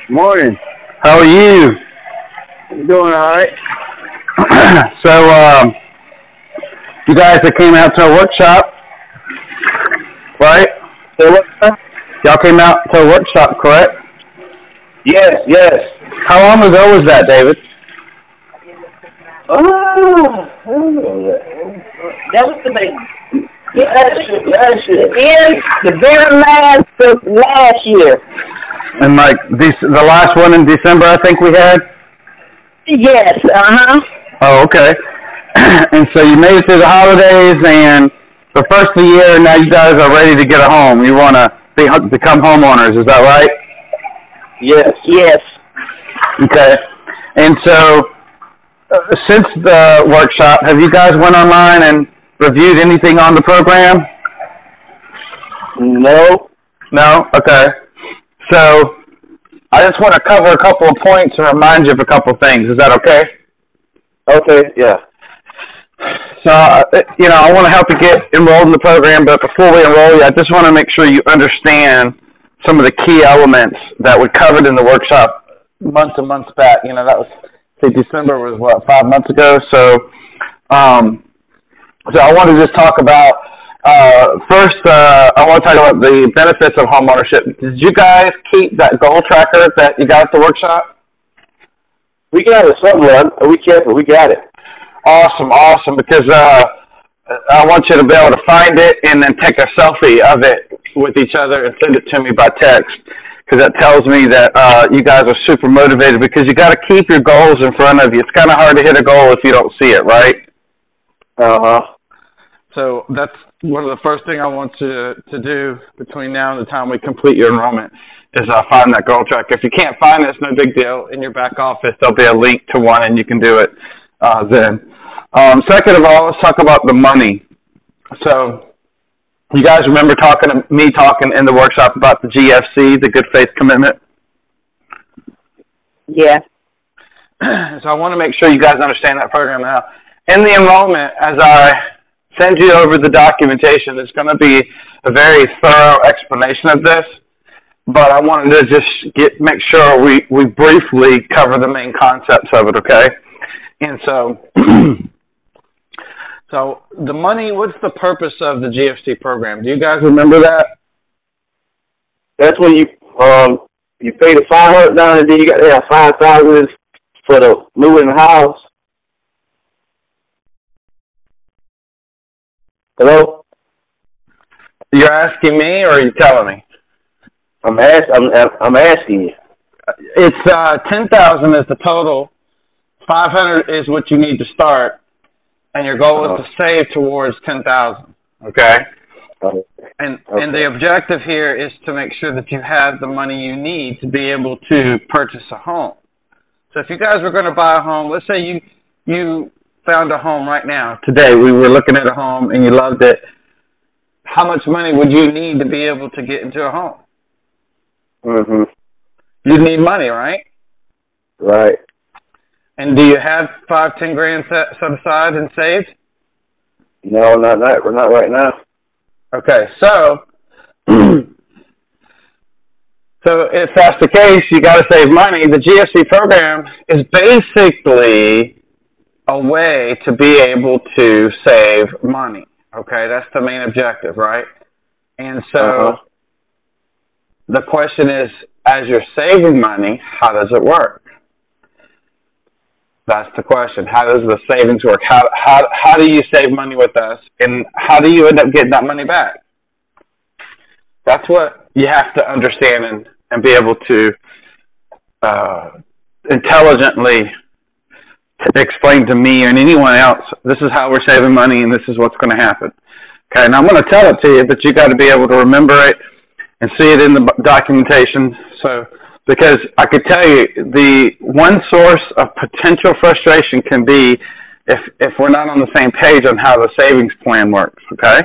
Morning. How are you? You doing all right? So, you guys that came out to a workshop, right? Say what? Y'all came out to a workshop, correct? Yes, yes. How long ago was that, David? That was the very last of last year. And like the last one in December, I think we had. Yes, Oh, okay. And so you made it through the holidays and the first of the year, and now you guys are ready to get a home. You want to become homeowners, is that right? Yes. Yes. Okay. And so, since the workshop, have you guys went online and reviewed anything on the program? No. No? Okay. So, I just want to cover a couple of points and remind you of a couple of things. Is that okay? Okay, yeah. So, I want to help you get enrolled in the program, but before we enroll you, I just want to make sure you understand some of the key elements that we covered in the workshop months and months back. That was, say, December was, 5 months ago? So I want to just talk about, first, I want to talk about the benefits of homeownership. Did you guys keep that goal tracker that you got at the workshop? We got it somewhere. We kept it. We got it. Awesome, because I want you to be able to find it and then take a selfie of it with each other and send it to me by text, because that tells me that you guys are super motivated, because you got to keep your goals in front of you. It's kind of hard to hit a goal if you don't see it, right? Uh-huh. So that's one of the first thing I want you to do between now and the time we complete your enrollment is find that goal tracker. If you can't find it, it's no big deal. In your back office, there'll be a link to one, and you can do it then. Second of all, let's talk about the money. So you guys remember talking in the workshop about the GFC, the Good Faith Commitment? Yeah. So I want to make sure you guys understand that program now. In the enrollment, as I send you over the documentation, there's going to be a very thorough explanation of this, but I wanted to just make sure we briefly cover the main concepts of it, okay? And so, so the money, what's the purpose of the GFC program? Do you guys remember that? That's when you pay the $500 and then you got to have 5,000 for the moving the house. Hello? You're asking me, or are you telling me? I'm asking you. It's 10,000 is the total. 500 is what you need to start, and your goal is to save towards 10,000. Okay. And the objective here is to make sure that you have the money you need to be able to purchase a home. So if you guys were going to buy a home, let's say you found a home right now. Today we were looking at a home and you loved it. How much money would you need to be able to get into a home? Mm-hmm. You'd need money, right? Right. And do you have 5-10 grand set aside and saved? No, not right now. Okay, so if that's the case, you got to save money. The GFC program is basically a way to be able to save money. Okay, that's the main objective, right? And so the question is, as you're saving money, how does it work? That's the question. How does the savings work? How do you save money with us, and how do you end up getting that money back? That's what you have to understand and be able to intelligently explain to me and anyone else. This is how we're saving money, and this is what's going to happen. Okay, and I'm going to tell it to you, but you got to be able to remember it and see it in the documentation. So, because I could tell you, the one source of potential frustration can be if we're not on the same page on how the savings plan works. Okay.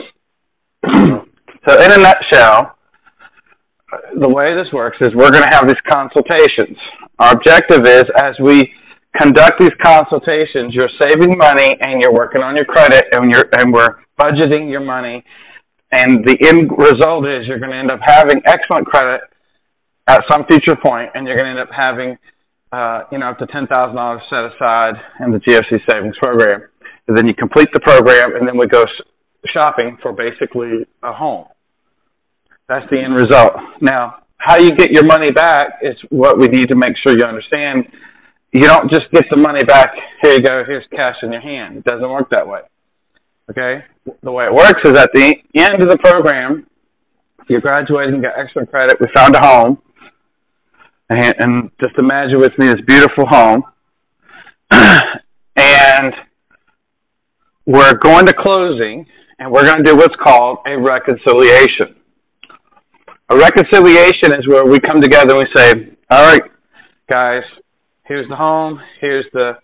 So, in a nutshell, the way this works is we're going to have these consultations. Our objective is, as we conduct these consultations, you're saving money and you're working on your credit, and we're budgeting your money, and the end result is you're going to end up having excellent credit at some future point, and you're going to end up having up to $10,000 set aside in the GFC savings program. And then you complete the program, and then we go shopping for basically a home. That's the end result. Now, how you get your money back is what we need to make sure you understand. You don't just get the money back, here you go, here's cash in your hand. It doesn't work that way. Okay? The way it works is at the end of the program, you're graduating, got excellent credit, we found a home, and just imagine with me this beautiful home, and we're going to closing, and we're going to do what's called a reconciliation. A reconciliation is where we come together and we say, all right, guys, here's the home, here's the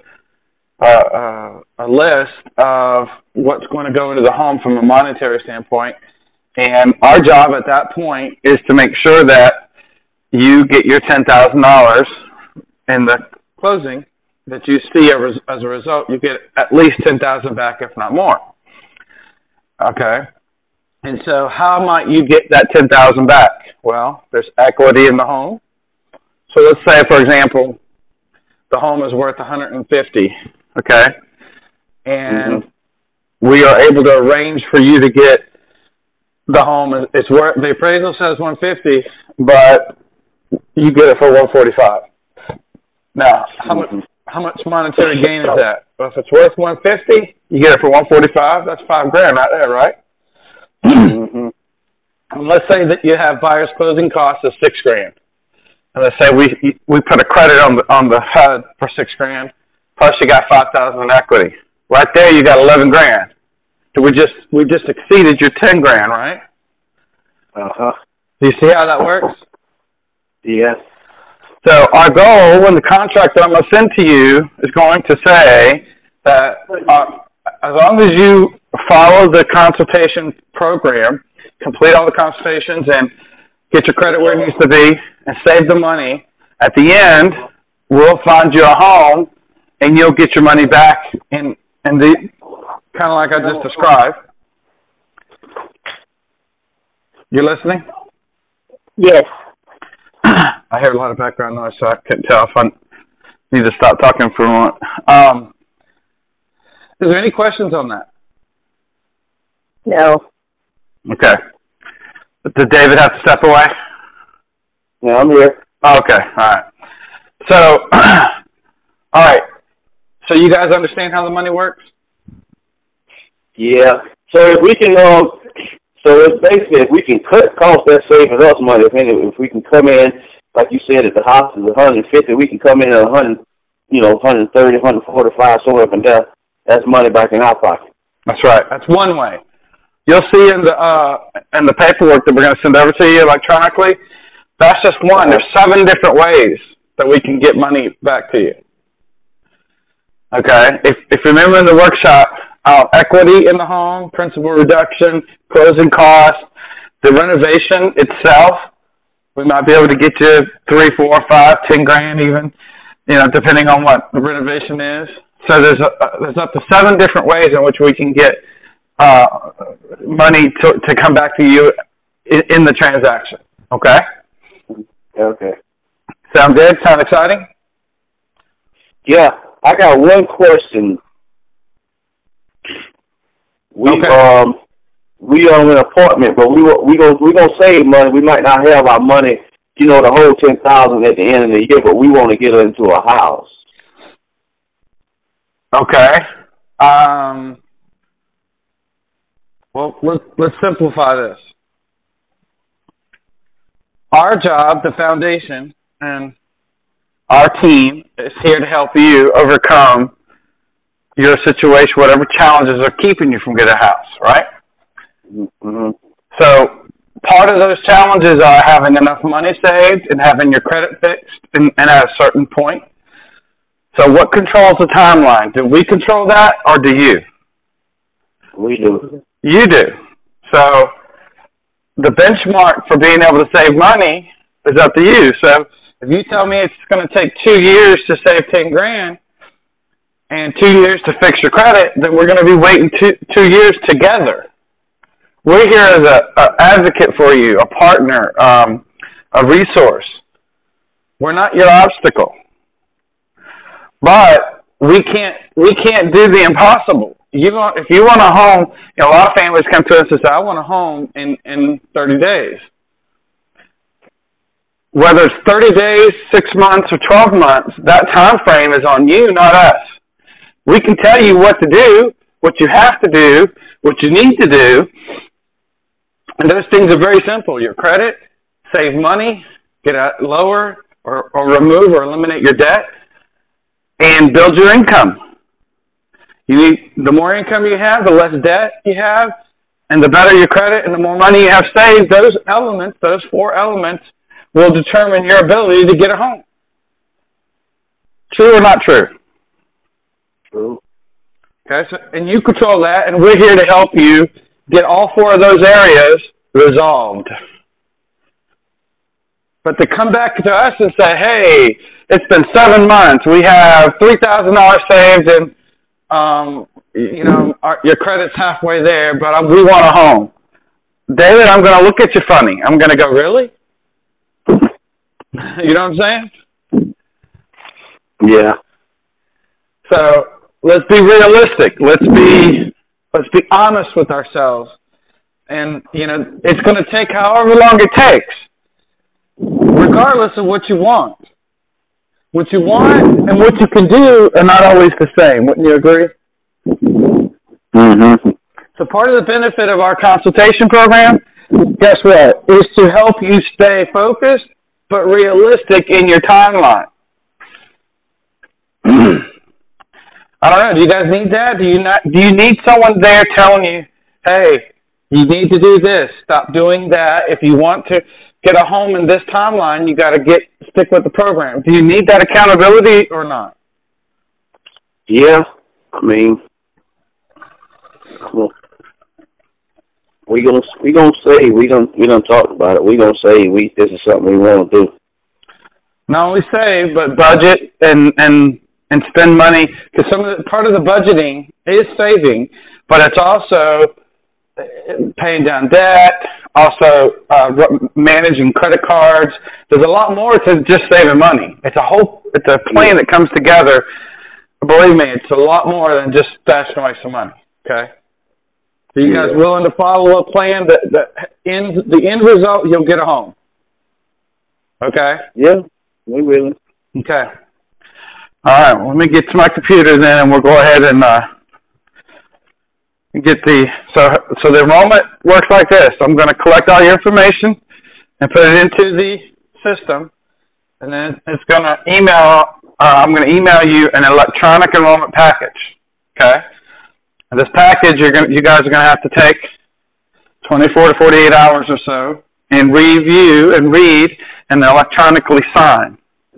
a list of what's going to go into the home from a monetary standpoint, and our job at that point is to make sure that you get your $10,000 in the closing, that you see as a result, you get at least $10,000 back, if not more. Okay? And so how might you get that $10,000 back? Well, there's equity in the home. So let's say, for example, the home is worth $150,000, okay? And we are able to arrange for you to get the home. It's worth, the appraisal says $150,000, but you get it for $145,000. Now, how much monetary gain is that? Well, if it's worth $150,000, you get it for $145,000. That's $5,000 right there, right? And let's say that you have buyer's closing costs of $6,000. And let's say we put a credit on the HUD for $6,000, plus you got $5,000 in equity. Right there, you got $11,000. So we just exceeded your $10,000, right? Do you see how that works? Yes. So our goal, when the contract that I'm going to send to you is going to say that as long as you follow the consultation program, complete all the consultations, and get your credit where it needs to be, and save the money, at the end, we'll find you a home, and you'll get your money back in the kind of like I just described. You listening? Yes. I hear a lot of background noise, so I couldn't tell if I need to stop talking for a moment. Is there any questions on that? No. Okay. Did David have to step away? Yeah, I'm here. Okay, all right. So, all right. So you guys understand how the money works? Yeah. So if we can, so it's basically if we can cut costs, that saves us money. If we can come in, like you said, if the house is 150, we can come in at 100, 130, 145, somewhere up and down. That's money back in our pocket. That's right. That's one way. You'll see in the paperwork that we're going to send over to you electronically. That's just one. There's 7 different ways that we can get money back to you. Okay. If you remember in the workshop, equity in the home, principal reduction, closing costs, the renovation itself, we might be able to get you 3, 4, 5, $10,000 even, depending on what the renovation is. So there's up to 7 different ways in which we can get money to come back to you in the transaction. Okay? Okay. Sound good? Sound exciting? Yeah. I got one question. We own an apartment, but we gonna save money. We might not have our money, the whole $10,000 at the end of the year, but we want to get into a house. Okay. Well, let's simplify this. Our job, the foundation, and our team is here to help you overcome your situation, whatever challenges are keeping you from getting a house, right? Mm-hmm. So part of those challenges are having enough money saved and having your credit fixed and at a certain point. So what controls the timeline? Do we control that or do you? We do. You do. So the benchmark for being able to save money is up to you. So if you tell me it's going to take 2 years to save $10,000 and 2 years to fix your credit, then we're going to be waiting 2 years together. We're here as an advocate for you, a partner, a resource. We're not your obstacle. But we can't do the impossible. If you want a home, a lot of families come to us and say, I want a home in 30 days. Whether it's 30 days, 6 months, or 12 months, that time frame is on you, not us. We can tell you what to do, what you have to do, what you need to do, and those things are very simple. Your credit, save money, get a lower or remove or eliminate your debt, and build your income. The more income you have, the less debt you have, and the better your credit and the more money you have saved. Those 4 elements, will determine your ability to get a home. True or not true? True. Okay, and you control that, and we're here to help you get all 4 of those areas resolved. But to come back to us and say, hey, it's been 7 months, we have $3,000 saved, and your credit's halfway there, but we want a home. David, I'm going to look at you funny. I'm going to go, really? You know what I'm saying? Yeah. So let's be realistic. Let's be honest with ourselves. And, it's going to take however long it takes, regardless of what you want. What you want and what you can do are not always the same. Wouldn't you agree? Mm-hmm. So part of the benefit of our consultation program, guess what, is to help you stay focused but realistic in your timeline. I don't know. Do you guys need that? Do you need someone there telling you, hey, you need to do this, stop doing that. If you want to get a home in this timeline, you got to stick with the program. Do you need that accountability or not? Yeah. I mean, we gonna say we done talked about it. We gonna say this is something we want to do. Not only save, but budget and spend money, because part of the budgeting is saving, but it's also paying down debt, also managing credit cards. There's a lot more to just saving money. It's a plan that comes together. Believe me, it's a lot more than just stashing away some money. Okay. So you guys willing to follow a plan that the end result, you'll get a home? Okay? Yeah, we willing. Okay. All right, well, let me get to my computer then, and we'll go ahead and get so the enrollment works like this. I'm going to collect all your information and put it into the system, and then it's going to I'm going to email you an electronic enrollment package. Okay? And this package, you guys are going to have to take 24 to 48 hours or so and review and read and electronically sign.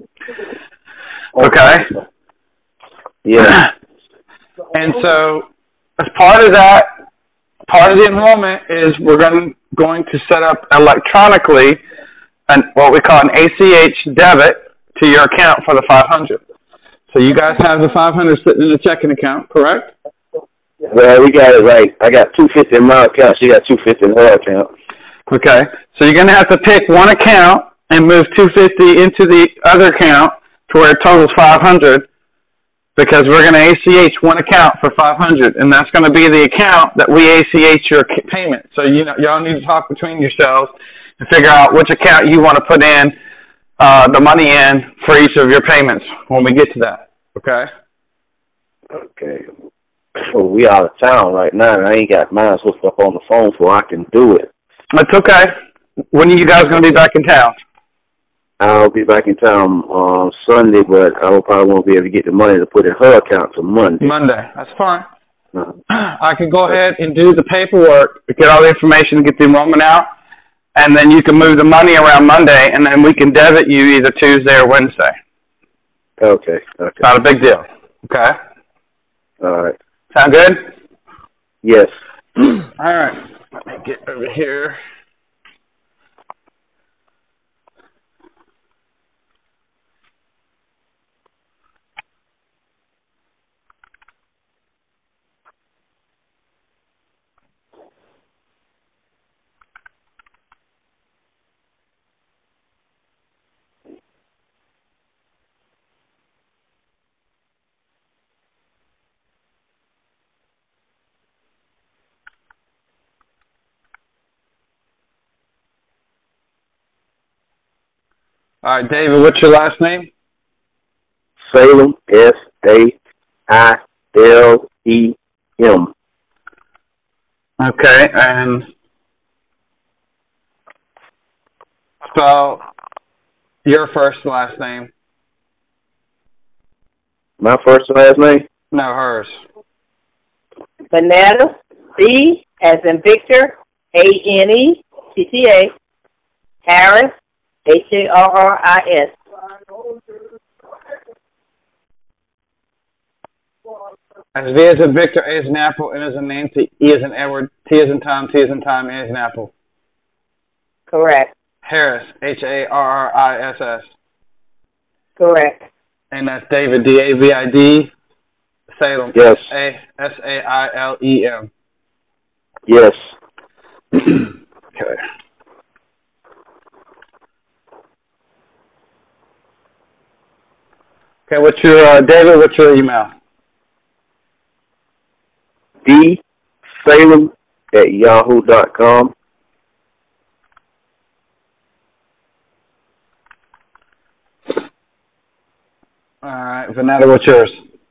Okay? Yeah. And so as part of the enrollment is we're going to set up electronically what we call an ACH debit to your account for the $500. So you guys have the $500 sitting in the checking account, correct? Well, we got it right. I got $250 in my account. She got $250 in her account. Okay. So you're going to have to pick one account and move $250 into the other account to where it totals $500, because we're going to ACH one account for $500, and that's going to be the account that we ACH your payment. So y'all need to talk between yourselves and figure out which account you want to put in the money in for each of your payments when we get to that. Okay? Okay. Well, we out of town right now, and I ain't got mine hooked up on the phone so I can do it. That's okay. When are you guys going to be back in town? I'll be back in town on Sunday, but I probably won't be able to get the money to put in her account till Monday. That's fine. I can go ahead and do the paperwork, get all the information, get the enrollment out, and then you can move the money around Monday, and then we can debit you either Tuesday or Wednesday. Okay. Not a big deal. Okay? All right. Sound good? Yes. All right. Let me get over here. All right, David, what's your last name? Salem, Sailem. Okay, and spell your first and last name. My first and last name? No, hers. Banetta, B as in Victor, Anetta, Harris, Harris. As V as in Victor, A as in Apple, N as in name, E as in Edward, T as in Tom, T as in time, A as in Apple. Correct. Harris, Harriss. Correct. And that's David, David, Salem, Yes. Sailem. Yes. Okay. Okay, what's your, David, what's your email? dsalem@yahoo.com. All right, Vanetta, what's yours?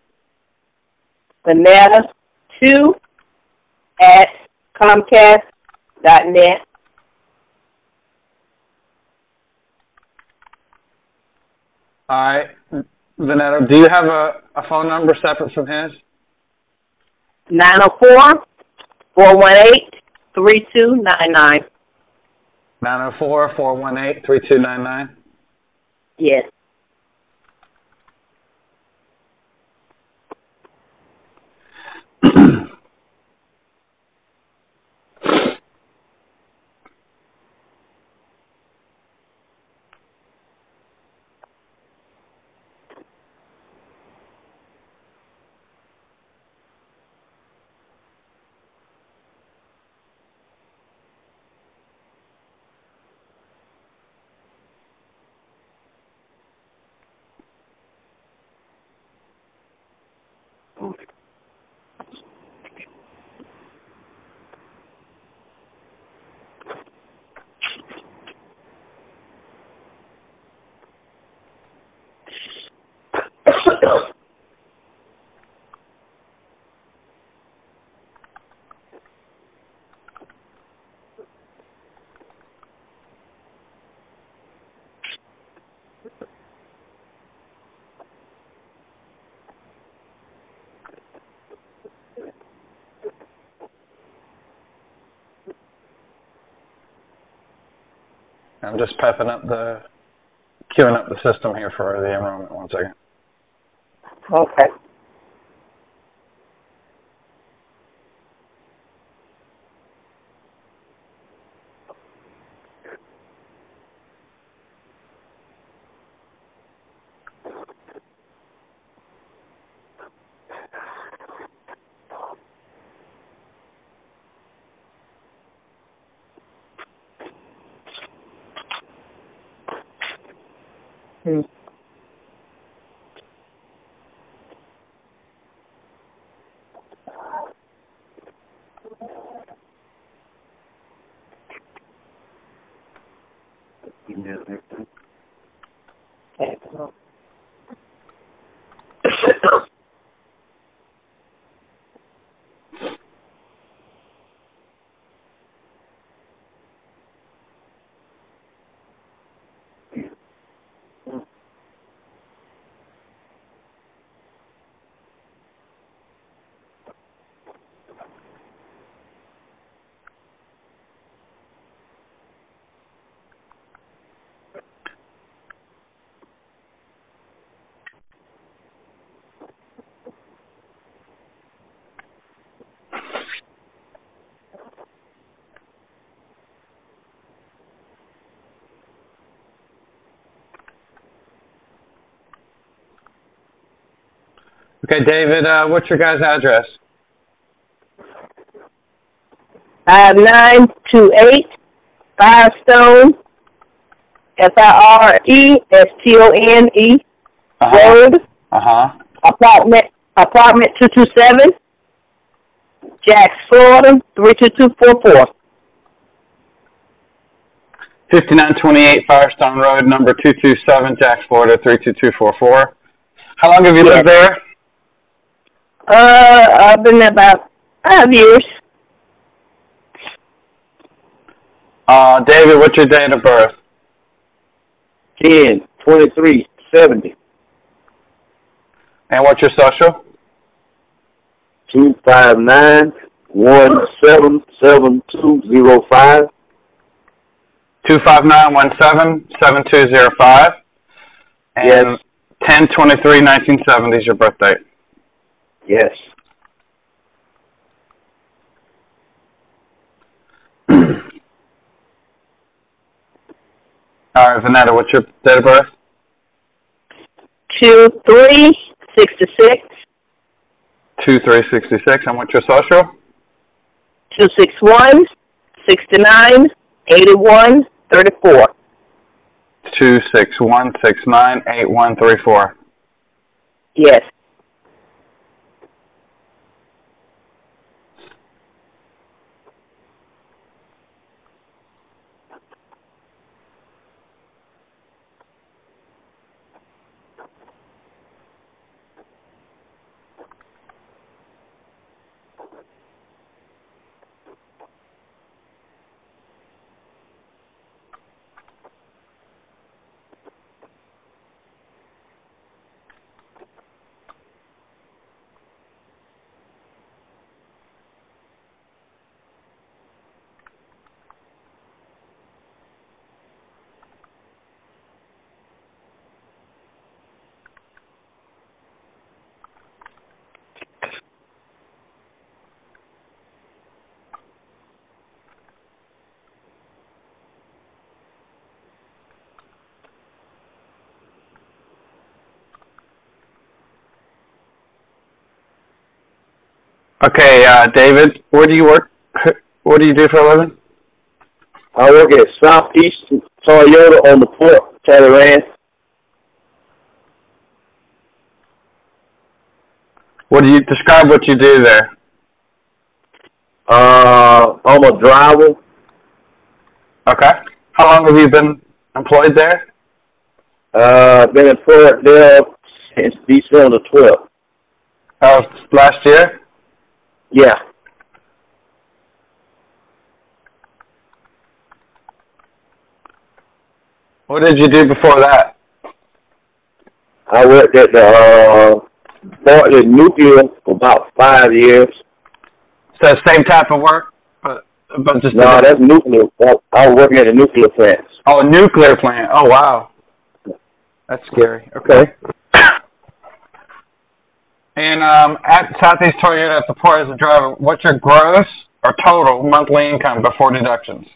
Banetta 2 at Comcast.net. All right, Vanetta, do you have a phone number separate from his? 904-418-3299. 904-418-3299? Yes. I'm just queuing up the system here for the enrollment. 1 second. Okay. Okay, David, what's your guys' address? 928 Firestone, Firestone Road, apartment 227, Jacks, Florida 32244. 5928 Firestone Road, number 227, Jacks, Florida, 32244. How long have you lived there? I've been there about 5 years. David, what's your date of birth? 10/23/70. And what's your social? 259-177205. 259-17-7205. And Yes. 10/23/1970 is your birth date. Yes. All right, Vanetta, what's your date of birth? 2366. 2366. And what's your social? 261-69-81-34. 261-69-8134. Yes. Okay, David, where do you work? What do you do for a living? I work at Southeast Toyota on the port, Teleran. What do you describe what you do there? I'm a driver. Okay. How long have you been employed there? Been employed there since December 12th. Of last year? Yeah. What did you do before that? I worked at the Bartlett Nuclear for about 5 years. So same type of work, but just No, that's nuclear. I was working at a nuclear plant. Oh, a nuclear plant. Oh, wow. That's scary. Okay. And at Southeast Toyota at the port as a driver, what's your gross or total monthly income before deductions?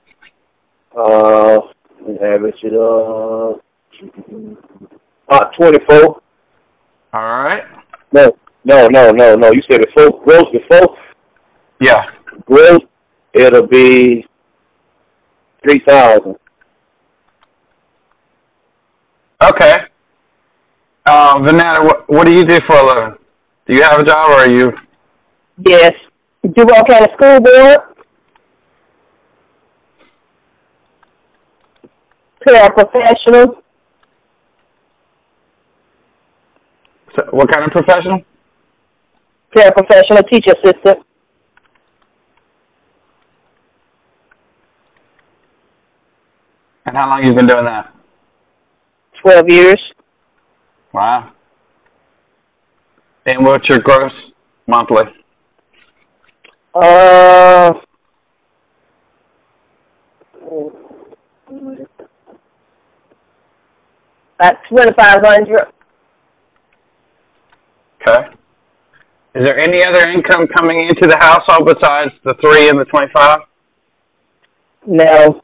Average it about 24. All right. No. You said before, gross before? Yeah. Gross, it'll be 3,000. Okay. Vanetta, what do you do for a living? Do you have a job or are you? Yes. Do you work at a school board? Paraprofessional? So what kind of professional? Paraprofessional teacher assistant. And how long have you been doing that? 12 years. Wow. And what's your gross monthly? About 2,500. Okay. Is there any other income coming into the household besides the 3 and the 25? No.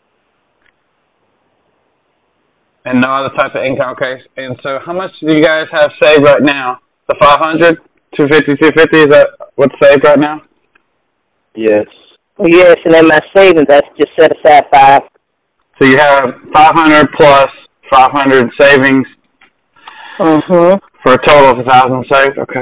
And no other type of income, okay. And so how much do you guys have saved right now? The 500, 250, 250, is that what's saved right now? Yes. Yes, and then my savings, I just set aside 5. So you have 500 plus 500 savings for a total of 1,000 saved? Okay.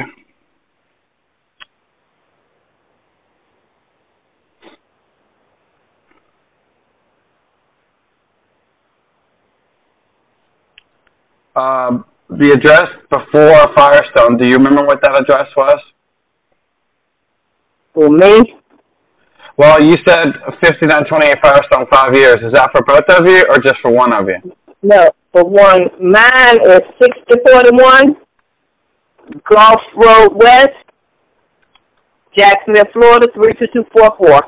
the address before Firestone, do you remember what that address was? For me? Well, you said 5928 Firestone, 5 years. Is that for both of you or just for one of you? No, for one. Mine is 6041 Gulf Road West, Jacksonville, Florida, 32244.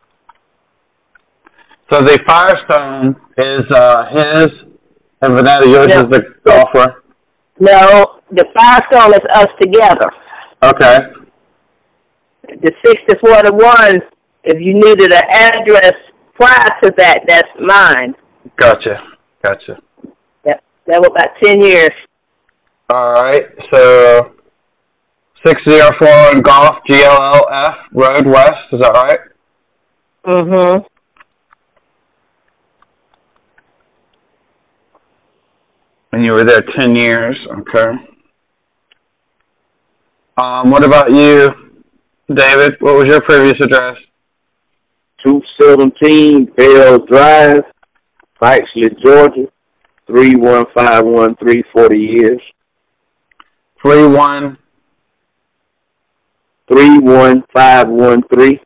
So the Firestone is his, and Vanetta, yours No. is the golfer? No, the Firestone is us together. Okay. The 6041, if you needed an address prior to that, that's mine. Gotcha. That was about 10 years. All right. So 604 Golf, GLLF, Road West. Is that right? Mm-hmm. And you were there 10 years. Okay. What about you, David? What was your previous address? 217 Bell Drive, Bixley, Georgia, 31513, 40 years. 31513.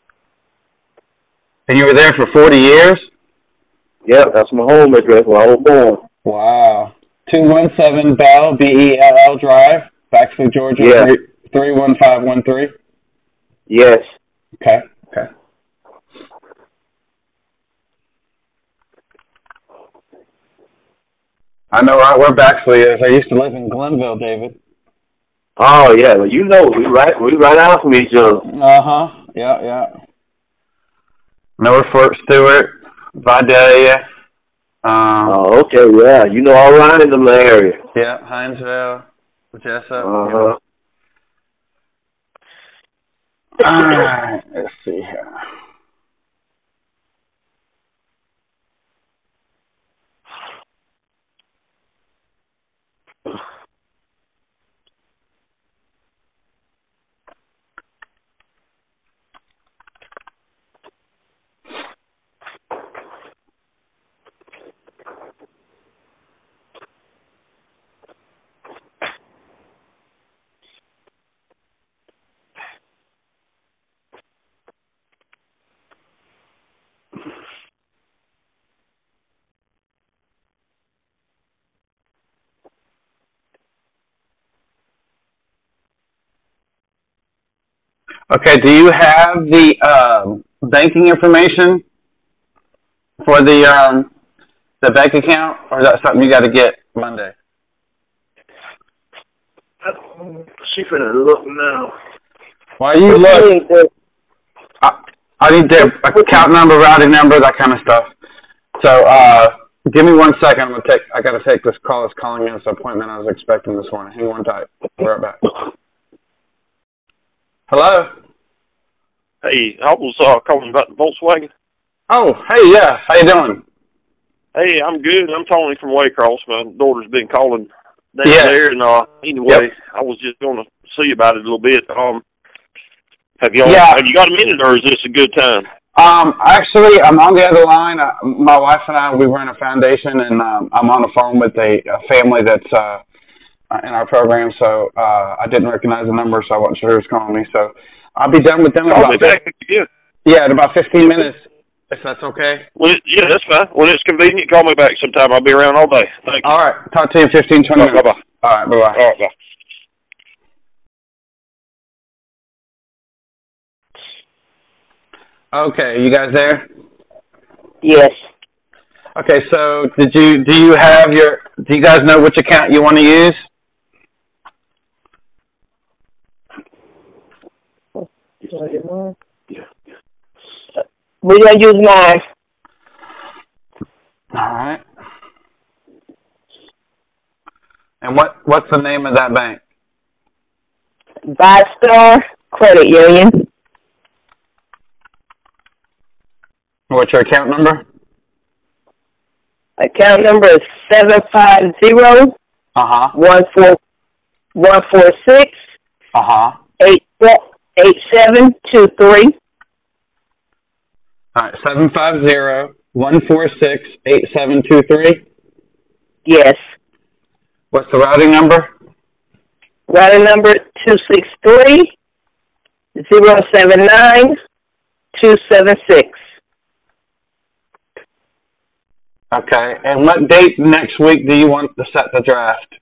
And you were there for 40 years? Yep, that's my home address where I was born. Wow. 217 Bell, Bell Drive, Bixley, Georgia, Yeah. 31513? Yes. Okay. I know right where Bexley is. I used to live in Glenville, David. Oh yeah, well you know we right out from each other. Uh-huh. Yeah. Know where Fort Stewart, Vidalia. Oh, okay, yeah. You know all around in the area. Yeah, Hinesville, Jessup. Uh-huh. All right, let's see here. Okay, do you have the banking information for the bank account, or is that something you got to get Monday? She finna look now. While you look, I need the account number, routing number, that kind of stuff. So give me 1 second. I got to take this call. It's calling in. It's an appointment I was expecting this morning. Hang on tight. Be right back. Hello? Hey, I was calling about the Volkswagen. Oh, hey, yeah. How you doing? Hey, I'm good. I'm Tony from Waycross. My daughter's been calling down Yeah. there, and anyway, I was just going to see about it a little bit. Have you got a minute, or is this a good time? Actually, I'm on the other line. My wife and I, we run a foundation, and I'm on the phone with a family that's in our program. So I didn't recognize the number, so I wasn't sure who was calling me. So I'll be done with them in about in about 15 minutes, if that's okay. Yeah, that's fine. When it's convenient, call me back sometime. I'll be around all day. Thank you. All right. Talk to you in 15, 20 minutes. Bye-bye. All right. Bye-bye. All right, bye. Okay, you guys there? Yes. Okay, so do you guys know which account you want to use? We're going to use mine. All right. And what's the name of that bank? ViStar Credit Union. What's your account number? Account number is 750 146 8723. All right, 750-146-8723. Yes. What's the routing number? Routing number 263-079-276. Okay. And what date next week do you want to set the draft?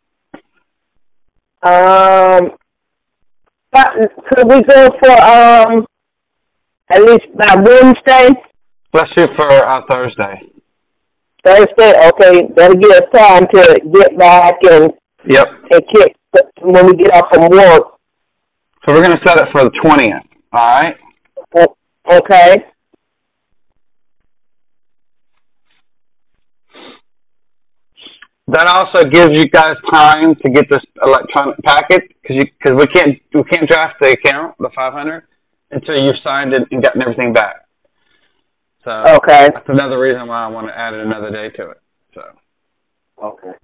Could we go for at least by Wednesday? Let's shoot for Thursday. Thursday, okay. That'll give us time to get back and kick when we get off from work. So we're going to set it for the 20th. All right. Okay. That also gives you guys time to get this electronic packet because we can't draft the account, the 500, until you've signed it and gotten everything back. So that's another reason why I want to add another day to it. So okay.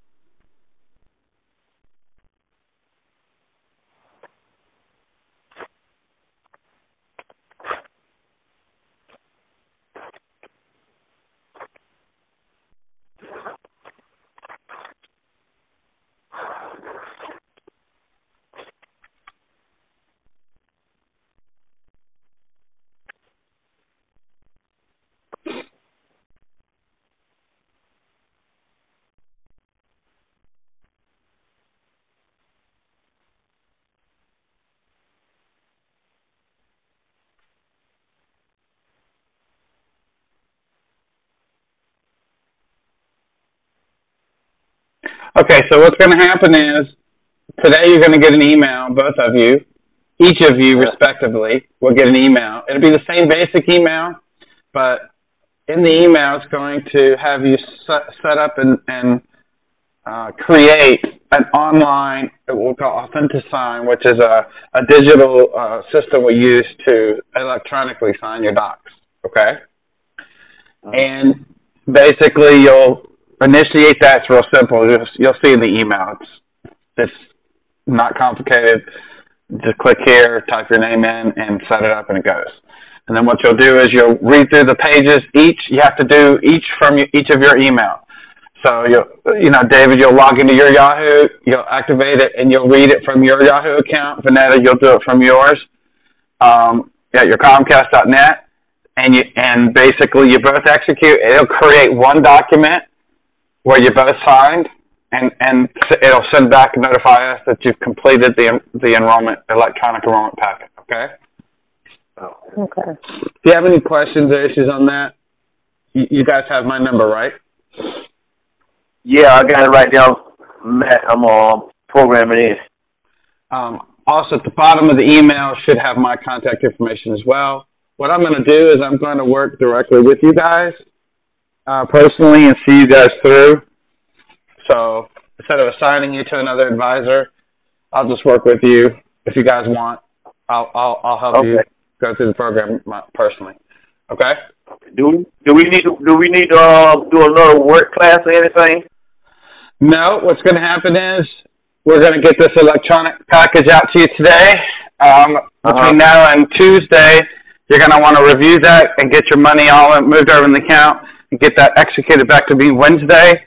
Okay, so what's going to happen is today you're going to get an email, both of you, each of you respectively will get an email. It'll be the same basic email, but in the email it's going to have you set up and create an online, what we'll call AuthentiSign, which is a digital system we use to electronically sign your docs, okay? And basically you'll initiate that. It's real simple. You'll see in the email. It's not complicated. Just click here, type your name in, and set it up, and it goes. And then what you'll do is you'll read through the pages. You have to do each from each of your email. So David, you'll log into your Yahoo, you'll activate it, and you'll read it from your Yahoo account. Vanetta, you'll do it from yours at your Comcast.net, and basically you both execute. It'll create one document where you both signed, and it'll send back and notify us that you've completed the electronic enrollment packet. Okay. Okay. If you have any questions or issues on that, you guys have my number, right? Yeah, I got it right down. Matt, I'm programming it. Also, at the bottom of the email should have my contact information as well. What I'm going to do is I'm going to work directly with you guys personally and see you guys through. So instead of assigning you to another advisor, I'll just work with you. If you guys want, I'll help you go through the program personally. Okay? Do we need to do another work class or anything? No. What's going to happen is we're going to get this electronic package out to you today. Between now and Tuesday, you're going to want to review that and get your money all moved over in the account and get that executed back to me Wednesday.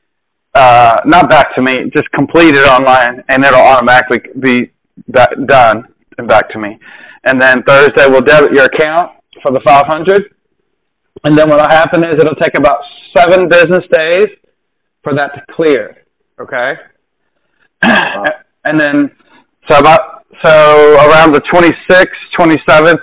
Not back to me, just complete it online, and it'll automatically be done and back to me. And then Thursday, we'll debit your account for the $500. And then what'll happen is it'll take about 7 business days for that to clear. Okay? And then so around the 26th, 27th,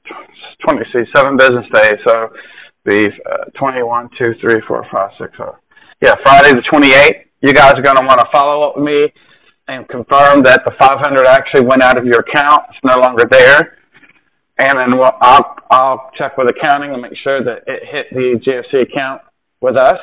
7 business days. So be 21, 2, 3, 4, 5, 6, 7. Yeah, Friday the 28th. You guys are going to want to follow up with me and confirm that the 500 actually went out of your account. It's no longer there. And then I'll check with accounting and make sure that it hit the GFC account with us.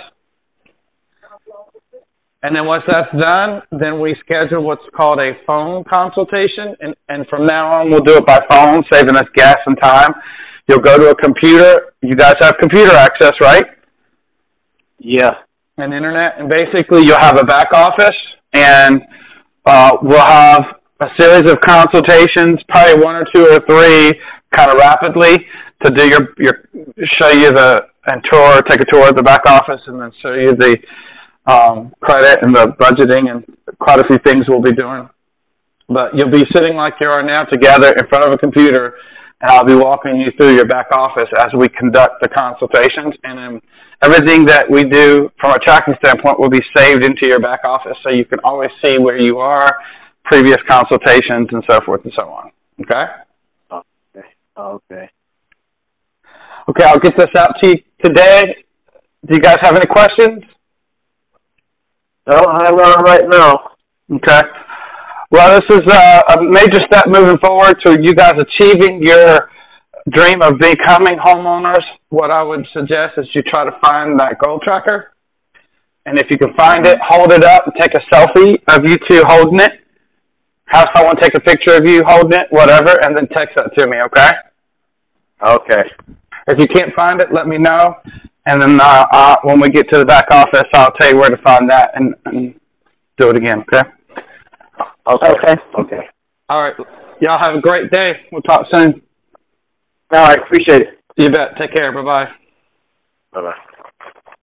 And then once that's done, then we schedule what's called a phone consultation. And from now on, we'll do it by phone, saving us gas and time. You'll go to a computer. You guys have computer access, right? Yeah. And internet. And basically, you'll have a back office, and we'll have a series of consultations, probably 1 or 2 or 3, kind of rapidly, to do show you take a tour of the back office, and then show you the credit and the budgeting and quite a few things we'll be doing. But you'll be sitting like you are now together in front of a computer, and I'll be walking you through your back office as we conduct the consultations. And everything that we do from a tracking standpoint will be saved into your back office, so you can always see where you are, previous consultations, and so forth and so on. Okay? Okay. Okay, I'll get this out to you today. Do you guys have any questions? No, I have none right now. Okay. Well, this is a major step moving forward to you guys achieving your dream of becoming homeowners. What I would suggest is you try to find that goal tracker. And if you can find it, hold it up and take a selfie of you two holding it. Have someone take a picture of you holding it, whatever, and then text that to me, okay? Okay. If you can't find it, let me know. And then when we get to the back office, I'll tell you where to find that and do it again, okay? Okay. All right. Y'all have a great day. We'll talk soon. All right. Appreciate it. You bet. Take care. Bye-bye. Bye-bye.